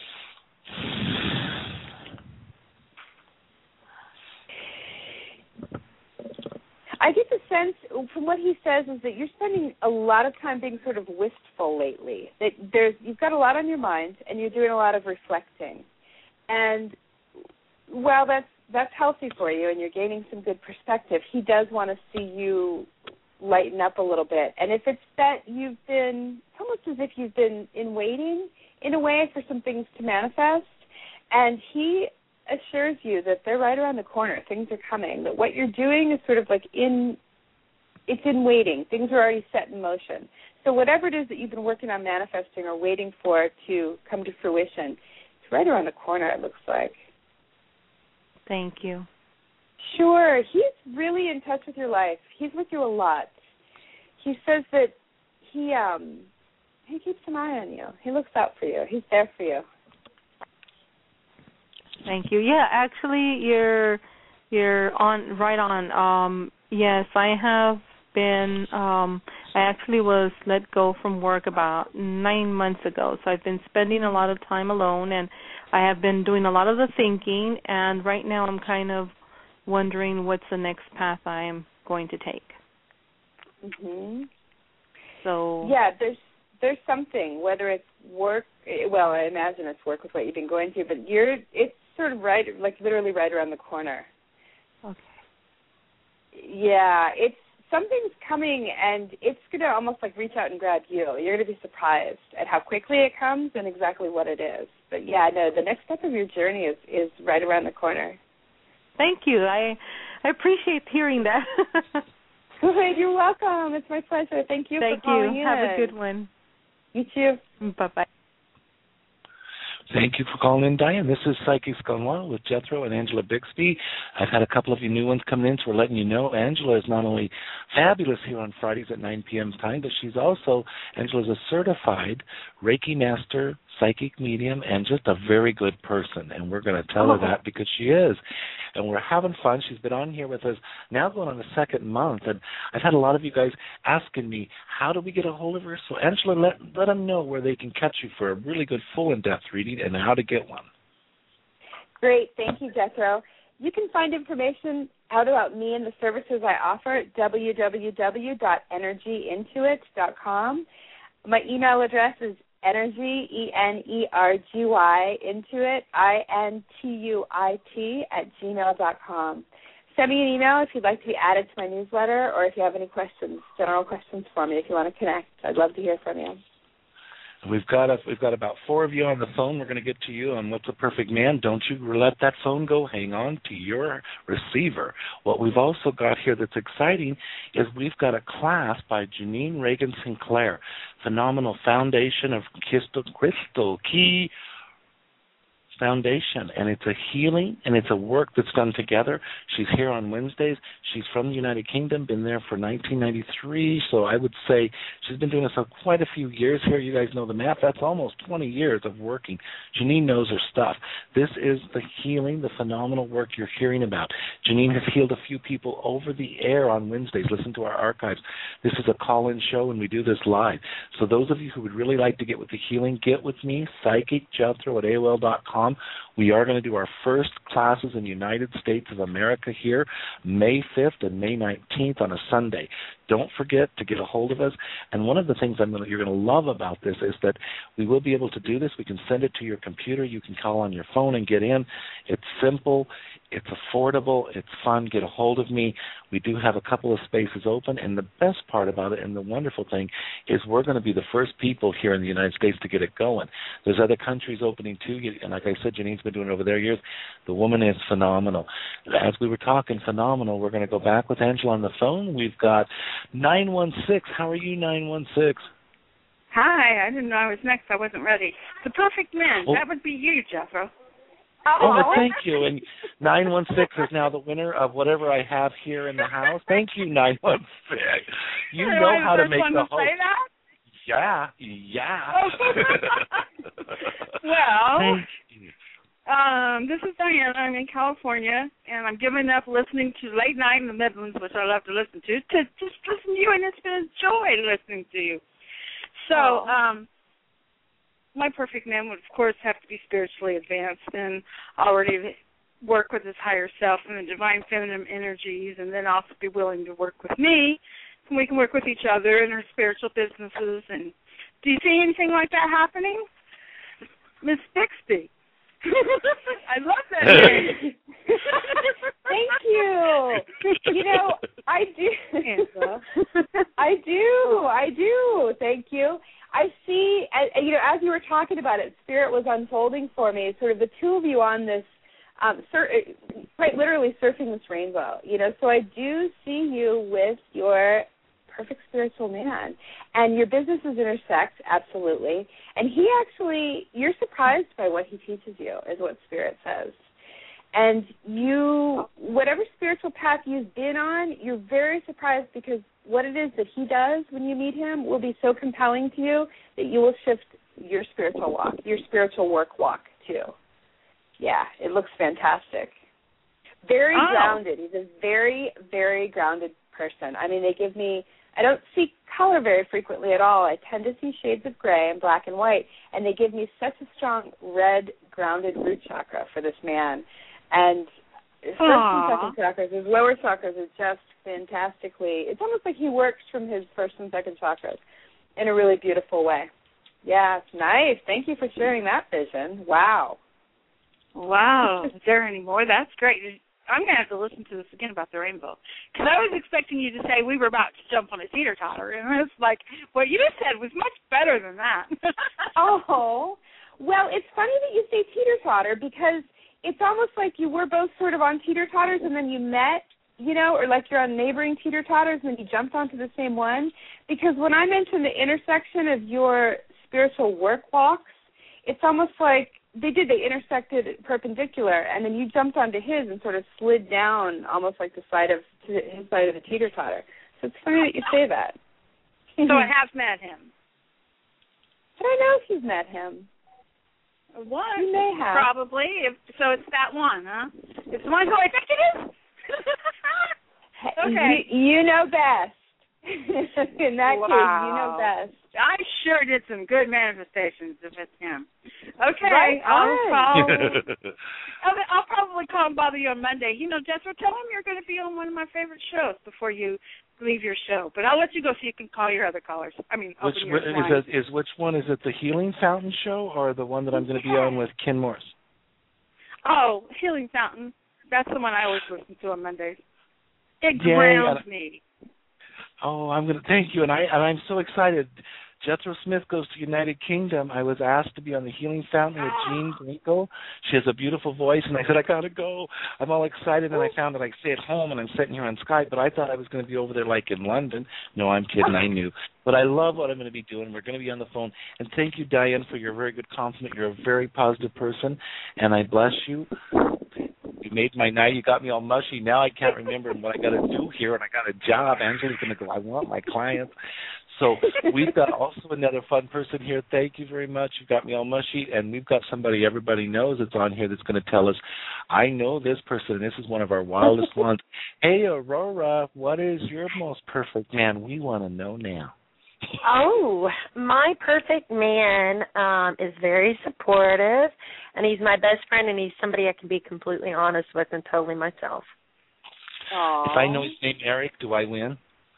I get the sense from what he says is that you're spending a lot of time being sort of wistful lately. That you've got a lot on your mind and you're doing a lot of reflecting. And Well, that's healthy for you, and you're gaining some good perspective. He does want to see you lighten up a little bit. And if it's that it's almost as if you've been in waiting, in a way, for some things to manifest, and he assures you that they're right around the corner. Things are coming. That what you're doing is sort of like it's in waiting. Things are already set in motion. So whatever it is that you've been working on manifesting or waiting for to come to fruition, it's right around the corner, it looks like. Thank you. Sure. He's really in touch with your life. He's with you a lot. He says that he keeps an eye on you. He looks out for you. He's there for you. Thank you. Yeah, actually, you're right on. Yes, I have been. I actually was let go from work about 9 months ago. So I've been spending a lot of time alone, and I have been doing a lot of the thinking. And right now, I'm kind of wondering what's the next path I am going to take. Mhm. So yeah, there's something, whether it's work. Well, I imagine it's work with what you've been going through, but it's sort of right, like literally right around the corner. Okay. Yeah, something's coming, and it's going to almost like reach out and grab you. You're going to be surprised at how quickly it comes and exactly what it is. But yeah, no, the next step of your journey is right around the corner. Thank you. I appreciate hearing that. Good. You're welcome. It's my pleasure. Thank you for calling in. Have a good one. You too. Bye-bye. Thank you for calling in, Diane. This is Psychic Sconwell with Jethro and Angela Bixby. I've had a couple of you new ones coming in, so we're letting you know Angela is not only fabulous here on Fridays at 9 p.m. time, but Angela's a certified Reiki Master, psychic medium, and just a very good person. And we're going to tell her that because she is. And we're having fun. She's been on here with us now going on the second month. And I've had a lot of you guys asking me, how do we get a hold of her? So, Angela, let them know where they can catch you for a really good full in-depth reading and how to get one. Great. Thank you, Jethro. You can find information out about me and the services I offer at www.energyintuit.com. My email address is energy, ENERGY, Intuit, INTUIT @gmail.com. Send me an email if you'd like to be added to my newsletter, or if you have any questions, general questions for me, if you want to connect. I'd love to hear from you. We've got about 4 of you on the phone. We're going to get to you on What's a Perfect Man. Don't you let that phone go. Hang on to your receiver. What we've also got here that's exciting is we've got a class by Janine Reagan Sinclair, Phenomenal Foundation of Crystal Key Foundation, and it's a healing and it's a work that's done together. She's here on Wednesdays. She's from the United Kingdom, been there for 1993, so I would say she's been doing this for quite a few years here. You guys know the math. That's almost 20 years of working. Janine knows her stuff. This is the healing, the phenomenal work you're hearing about. Janine has healed a few people over the air on Wednesdays. Listen to our archives. This is a call-in show, and we do this live. So those of you who would really like to get with the healing, get with me, psychicjethro@AOL.com. We are going to do our first classes in the United States of America here, May 5th and May 19th on a Sunday. Don't forget to get a hold of us. And one of the things you're going to love about this is that we will be able to do this. We can send it to your computer. You can call on your phone and get in. It's simple. It's affordable. It's fun. Get a hold of me. We do have a couple of spaces open. And the best part about it and the wonderful thing is we're going to be the first people here in the United States to get it going. There's other countries opening too. And like I said, Janine's been doing it over there years. The woman is phenomenal. As we were talking phenomenal, we're going to go back with Angela on the phone. We've got 916. How are you, 916? Hi. I didn't know I was next. I wasn't ready. The perfect man. That would be you, Jethro. Oh, thank you. And 916 is now the winner of whatever I have here in the house. Thank you, 916. You know how to make the host. Say that? Yeah. Well, this is Diana. I'm in California, and I'm giving up listening to late night in the Midlands, which I love to listen to just listen to you, and it's been a joy listening to you. So, my perfect man would, of course, have to be spiritually advanced and already work with his higher self and the divine feminine energies, and then also be willing to work with me, and we can work with each other in our spiritual businesses. And do you see anything like that happening? Miss Bixby, I love that name. Thank you. You know, I do. Thank you. I see, you know, as you were talking about it, Spirit was unfolding for me, sort of the two of you on this, quite literally surfing this rainbow, you know. So I do see you with your perfect spiritual man, and your businesses intersect, absolutely. And he actually, you're surprised by what he teaches you, is what Spirit says. And you, whatever spiritual path you've been on, you're very surprised because what it is that he does when you meet him will be so compelling to you that you will shift your spiritual walk, your spiritual work walk too. Yeah, it looks fantastic. Very grounded. He's a very, very grounded person. I mean, they give me, I don't see color very frequently at all. I tend to see shades of gray and black and white, and they give me such a strong red grounded root chakra for this man. And his first and second chakras, his lower chakras are just fantastically, it's almost like he works from his first and second chakras in a really beautiful way. Yeah, it's nice. Thank you for sharing that vision. Wow. Wow. Is there any more? That's great. I'm going to have to listen to this again about the rainbow. Because I was expecting you to say we were about to jump on a teeter-totter. And it's like, what you just said was much better than that. Oh. Well, it's funny that you say teeter-totter because it's almost like you were both sort of on teeter-totters and then you met, you know, or like you're on neighboring teeter-totters and then you jumped onto the same one. Because when I mentioned the intersection of your spiritual work walks, it's almost like they intersected perpendicular, and then you jumped onto his and sort of slid down almost like his side of the teeter-totter. So it's funny that you say that. So I have met him. I don't know if you've met him. Once, you may have. Probably. So it's that one, huh? It's the one who I think it is? Okay. You know best. In that case, you know best. I sure did some good manifestations if it's him. Okay. Right. I'll probably call and bother you on Monday. You know, Jethro, tell him you're going to be on one of my favorite shows before you leave your show. But I'll let you go so you can call your other callers. I mean, which one? Is it the Healing Fountain show or the one that I'm going to be on with Ken Morse? Oh, Healing Fountain. That's the one I always listen to on Mondays. It grounds me. Oh, I'm going to thank you, and I'm so excited. Jethro Smith goes to United Kingdom. I was asked to be on the Healing Fountain with Jean Greco. She has a beautiful voice, and I said, I got to go. I'm all excited, and I found that I stay at home, and I'm sitting here on Skype, but I thought I was going to be over there like in London. No, I'm kidding. I knew. But I love what I'm going to be doing. We're going to be on the phone. And thank you, Diane, for your very good compliment. You're a very positive person, and I bless you. You made my night. You got me all mushy. Now I can't remember what I got to do here, and I got a job. Angela's going to go, I want my clients. So we've got also another fun person here. Thank you very much. You got me all mushy, and we've got somebody everybody knows that's on here that's going to tell us, I know this person, and this is one of our wildest ones. Hey, Aurora, what is your most perfect man? We want to know now. Oh, my perfect man is very supportive, and he's my best friend, and he's somebody I can be completely honest with and totally myself. Aww. If I know his name, Eric, do I win?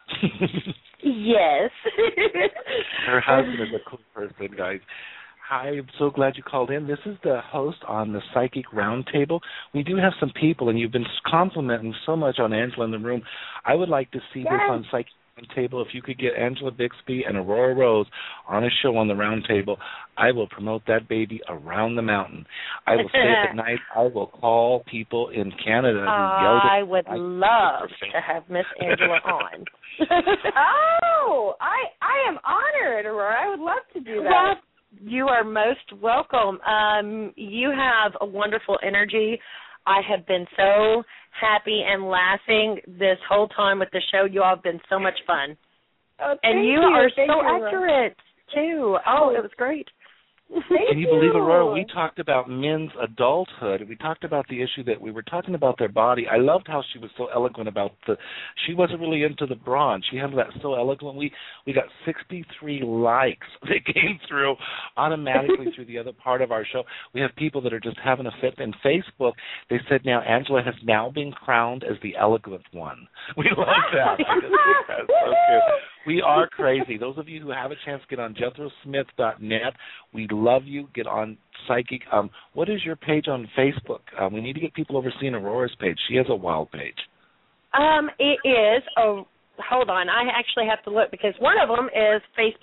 Yes. Her husband is a cool person, guys. Hi, I'm so glad you called in. This is the host on the Psychic Roundtable. We do have some people, and you've been complimenting so much on Angela in the room. I would like to see this on Psychic Roundtable. If you could get Angela Bixby and Aurora Rose on a show on the Roundtable, I will promote that baby around the mountain. I will stay up at night. I will call people in Canada who yelled at I would love to have Miss Angela on. Oh, I am honored, Aurora. I would love to do that. Well, you are most welcome. You have a wonderful energy. I have been so happy and laughing this whole time with the show. You all have been so much fun. Oh, and you are so accurate, too. Oh, it was great. Can you believe, Aurora, we talked about men's adulthood. We talked about the issue that we were talking about their body. I loved how she was so eloquent about she wasn't really into the bra. She handled that so eloquently. We got 63 likes that came through automatically through the other part of our show. We have people that are just having a fit. In Facebook, they said now Angela has now been crowned as the eloquent one. We love that. I just think that's so cute. We are crazy. Those of you who have a chance, get on JethroSmith.net. We love you. Get on Psychic. What is your page on Facebook? We need to get people over seeing Aurora's page. She has a wild page. It is. Hold on. I actually have to look because one of them is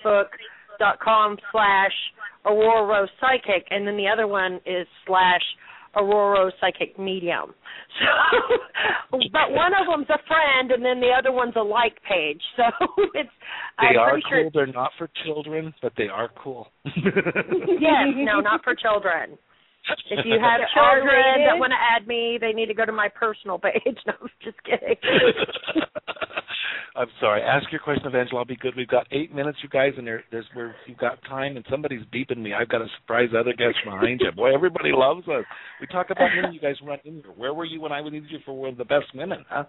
Facebook.com/Aurora Psychic, and then the other one is /Aurora Psychic Medium. So, but one of them's a friend, and then the other one's a like page. So it's. They are cool. Sure. They're not for children, but they are cool. Yes, no, not for children. If you have children that want to add me, they need to go to my personal page. No, just kidding. I'm sorry. Ask your question of Angela. I'll be good. We've got 8 minutes, you guys, and you've got time, and somebody's beeping me. I've got to surprise other guests behind you. Boy, everybody loves us. We talk about women. You guys run in here. Where were you when I needed you for one of the best women, huh?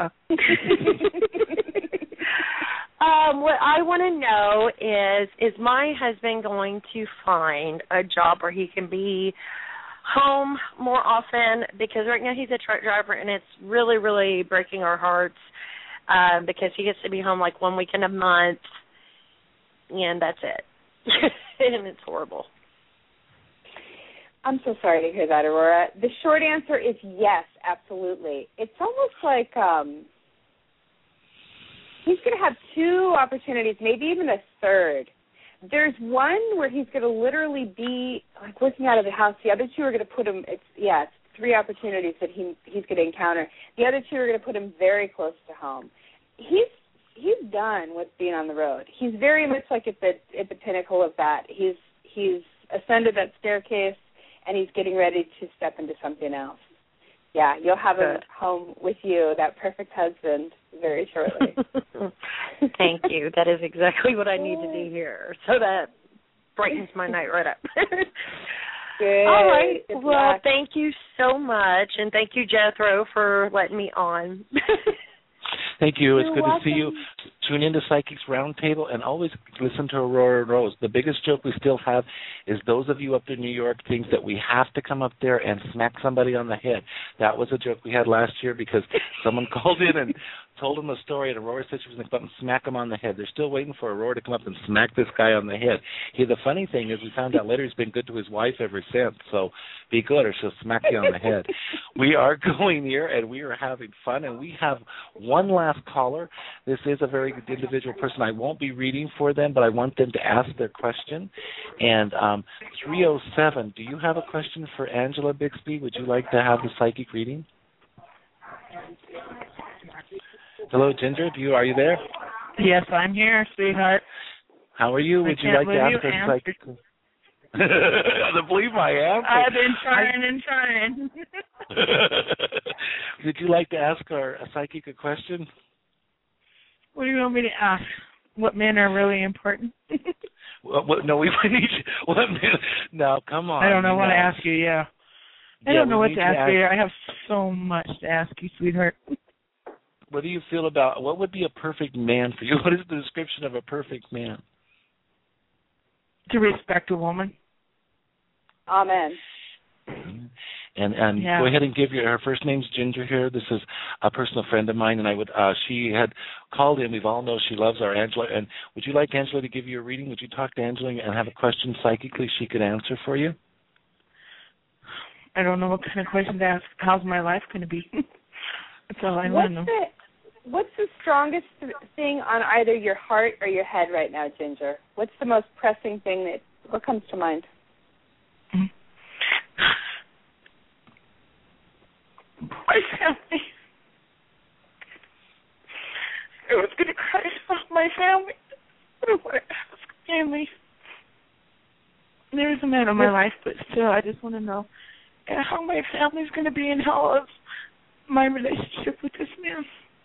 What I want to know is my husband going to find a job where he can be home more often? Because right now he's a truck driver, and it's really, really breaking our hearts because he gets to be home like 1 weekend a month, and that's it. And it's horrible. I'm so sorry to hear that, Aurora. The short answer is yes, absolutely. It's almost like he's going to have 2 opportunities, maybe even a third. There's one where he's going to literally be like working out of the house. The other 2 are going to put him. It's 3 opportunities that he's going to encounter. The other 2 are going to put him very close to home. He's done with being on the road. He's very much like at the pinnacle of that. He's ascended that staircase, and he's getting ready to step into something else. Yeah, you'll have him home with you, that perfect husband, very shortly. Thank you. That is exactly what I need to do here. So that brightens my night right up. Good. All right. Good well, luck. Thank you so much, and thank you, Jethro, for letting me on. Thank you. It's You're good welcome. to see you. Tune into Psychics Roundtable and always listen to Aurora Rose. The biggest joke we still have is those of you up in New York think that we have to come up there and smack somebody on the head. That was a joke we had last year because someone called in and told them a story, and Aurora said she was going to come up and smack him on the head. They're still waiting for Aurora to come up and smack this guy on the head. The funny thing is we found out later he's been good to his wife ever since, so be good or she'll smack you on the head. We are going here, and we are having fun, and we have one last caller. This is a very good individual person. I won't be reading for them, but I want them to ask their question. And 307, do you have a question for Angela Bixby? Would you like to have the psychic reading? Hello, Ginger. Are you there? Yes, I'm here, sweetheart. How are you? Would you like to ask her psychic? I believe my answer. I've been trying. Would you like to ask a psychic a question? What do you want me to ask? What men are really important? No, we need you. No, come on. I don't know what to ask you, I don't know what to ask you. I have so much to ask you, sweetheart. What do you feel about, what would be a perfect man for you? What is the description of a perfect man? To respect a woman. Amen. And go ahead and give her first name's Ginger here. This is a personal friend of mine, and she had called in. We all know she loves our Angela. And would you like Angela to give you a reading? Would you talk to Angela and have a question psychically she could answer for you? I don't know what kind of question to ask. How's my life going to be? That's all I want to know. What's the strongest thing on either your heart or your head right now, Ginger? What's the most pressing thing what comes to mind? My family. I was going to cry about my family. I don't want to ask family. There is a man in my life, but still, I just want to know how my family's going to be and how is my relationship with this man.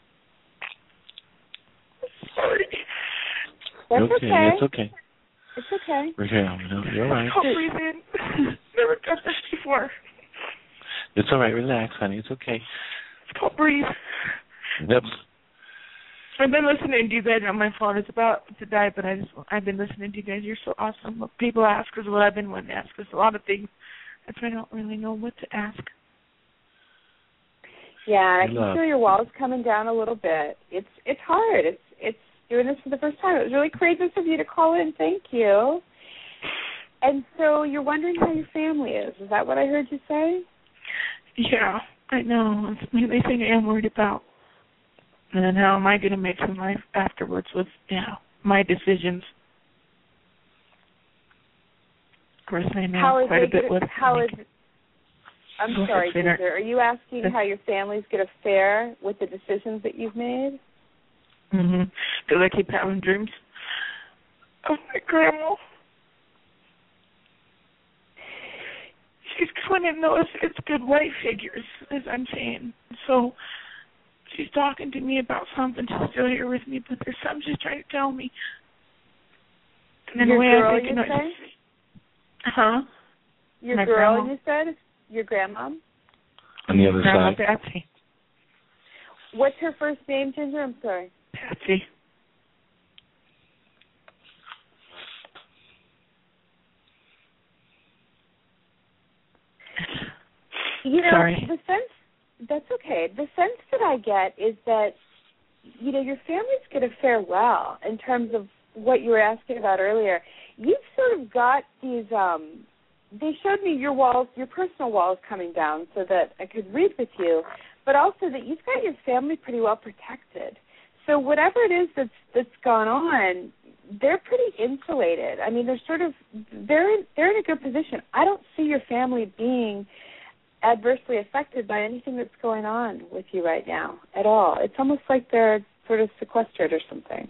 Sorry. That's okay. It's okay. It's okay. You're all right. I'll breathe in. Never done this before. It's all right. Relax, honey. It's okay. It's called breathe. Yep. I've been listening to you guys on my phone. It's about to die, but I've been listening to you guys. You're so awesome. What people ask is what I've been wanting to ask. There's a lot of things. That's why I don't really know what to ask. Yeah, I can feel your walls coming down a little bit. It's hard. doing this for the first time. It was really courageous of you to call in. Thank you. And so you're wondering how your family is. Is that what I heard you say? Yeah, I know. It's the only thing I am worried about. And then how am I going to make some life afterwards with, my decisions? Of course, I know quite a bit with... I'm sorry, Ginger. Are you asking how your family's going to fare with the decisions that you've made? Mm-hmm. Because I keep having dreams of my grandma. She's kind of knows it's good white figures, as I'm saying. So she's talking to me about something. She's still here with me, but there's something she's trying to tell me. And then your the way girl, I'm thinking, you say? Huh? Your my girl, grandma. you said? Your grandmom? On the other Grandma side. Patsy. What's her first name, Ginger? I'm sorry. Patsy. Sorry. The sense, that's okay. The sense that I get is that, your family's going to fare well in terms of what you were asking about earlier. You've sort of got these, they showed me your walls, your personal walls coming down so that I could read with you, but also that you've got your family pretty well protected. So whatever it is that's gone on, they're pretty insulated. I mean, they're in a good position. I don't see your family being adversely affected by anything that's going on with you right now at all. It's almost like they're sort of sequestered or something.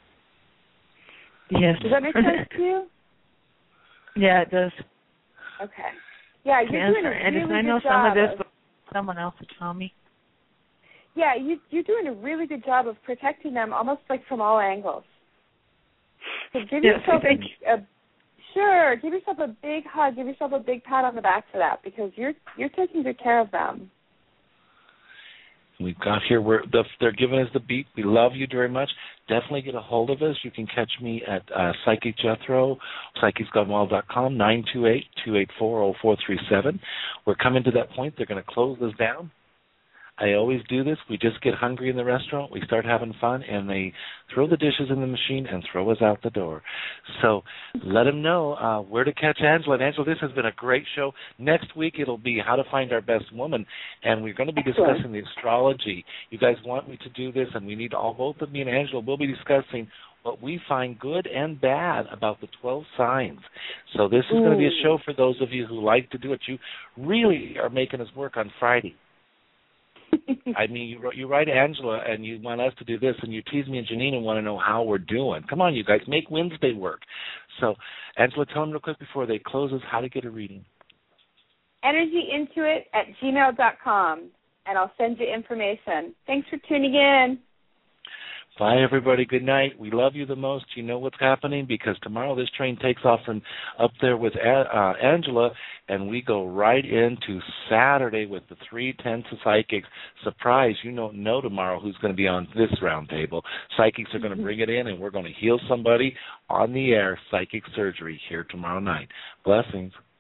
Yes. Does that make sense to you? Yeah, it does. Okay. Yeah, you're doing a really good job. I know some of this, but someone else would tell me. Yeah, you're doing a really good job of protecting them, almost like from all angles. So give yourself give yourself a big hug, give yourself a big pat on the back for that, because you're taking good care of them. We've got here, they're giving us the beat. We love you very much. Definitely get a hold of us. You can catch me at Psychic Jethro, psychicsgonewild.com, 928-284-0437. We're coming to that point. They're going to close this down. I always do this. We just get hungry in the restaurant. We start having fun, and they throw the dishes in the machine and throw us out the door. So let them know where to catch Angela. And Angela, this has been a great show. Next week it'll be how to find our best woman, and we're going to be discussing the astrology. You guys want me to do this, and we need both of me and Angela will be discussing what we find good and bad about the 12 signs. So this is going to be a show for those of you who like to do it. You really are making us work on Friday. I mean, you write Angela and you want us to do this, and you tease me and Janine and want to know how we're doing. Come on, you guys, make Wednesday work. So, Angela, tell them real quick before they close us how to get a reading. energyintuit@gmail.com, and I'll send you information. Thanks for tuning in. Bye, everybody. Good night. We love you the most. You know what's happening, because tomorrow this train takes off from up there with Angela, and we go right into Saturday with the 310 Psychics. Surprise, you don't know tomorrow who's going to be on this round table. Psychics are going to bring it in, and we're going to heal somebody on the air. Psychic surgery here tomorrow night. Blessings.